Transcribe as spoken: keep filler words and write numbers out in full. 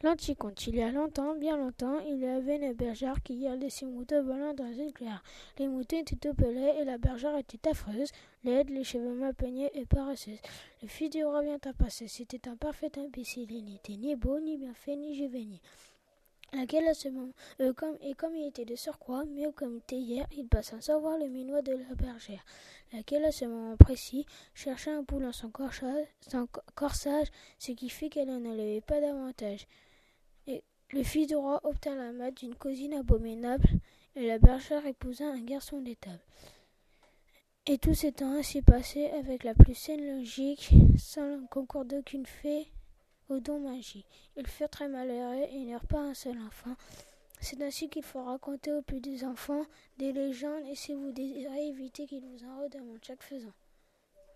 L'Anticonte. Il y a longtemps, bien longtemps, il y avait une bergère qui gardait ses moutons volants dans une clairière. Les moutons étaient tout pelés et la bergère était affreuse, laide, les cheveux mal peignés et paresseuse. Le fils du roi vient à passer. C'était un parfait imbécile. Il n'était ni beau, ni bien fait, ni juvénile. Laquelle à ce moment, euh, comme, et comme il était de surcroît, mieux comme il était hier, il passa sans voir le minois de la bergère, laquelle à ce moment précis chercha un bout dans son corsage, son corsage, ce qui fit qu'elle n'en avait pas davantage. Et le fils du roi obtint la main d'une cousine abominable, et la bergère épousa un garçon d'étable. Et tout s'étant ainsi passé avec la plus saine logique, sans le concours d'aucune fée au don magique. Ils furent très malheureux et n'eurent pas un seul enfant. C'est ainsi qu'il faut raconter aux petits enfants des légendes, et si vous désirez éviter qu'ils vous en redemandent chaque faisant.